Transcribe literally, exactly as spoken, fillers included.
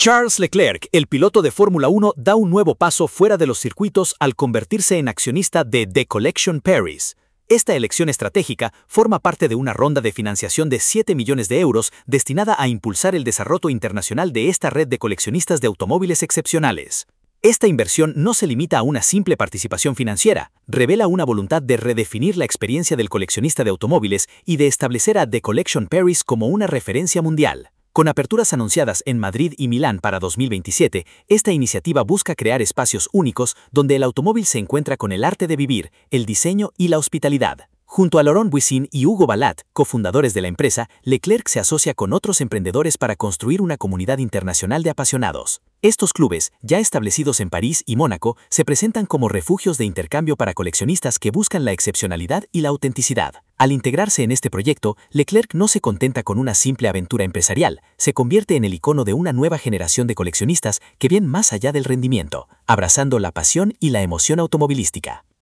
Charles Leclerc, el piloto de Fórmula uno, da un nuevo paso fuera de los circuitos al convertirse en accionista de The Collection Paris. Esta elección estratégica forma parte de una ronda de financiación de siete millones de euros destinada a impulsar el desarrollo internacional de esta red de coleccionistas de automóviles excepcionales. Esta inversión no se limita a una simple participación financiera, revela una voluntad de redefinir la experiencia del coleccionista de automóviles y de establecer a The Collection Paris como una referencia mundial. Con aperturas anunciadas en Madrid y Milán para dos mil veintisiete, esta iniciativa busca crear espacios únicos donde el automóvil se encuentra con el arte de vivir, el diseño y la hospitalidad. Junto a Laurent Buissin y Hugo Balat, cofundadores de la empresa, Leclerc se asocia con otros emprendedores para construir una comunidad internacional de apasionados. Estos clubes, ya establecidos en París y Mónaco, se presentan como refugios de intercambio para coleccionistas que buscan la excepcionalidad y la autenticidad. Al integrarse en este proyecto, Leclerc no se contenta con una simple aventura empresarial, se convierte en el icono de una nueva generación de coleccionistas que ven más allá del rendimiento, abrazando la pasión y la emoción automovilística.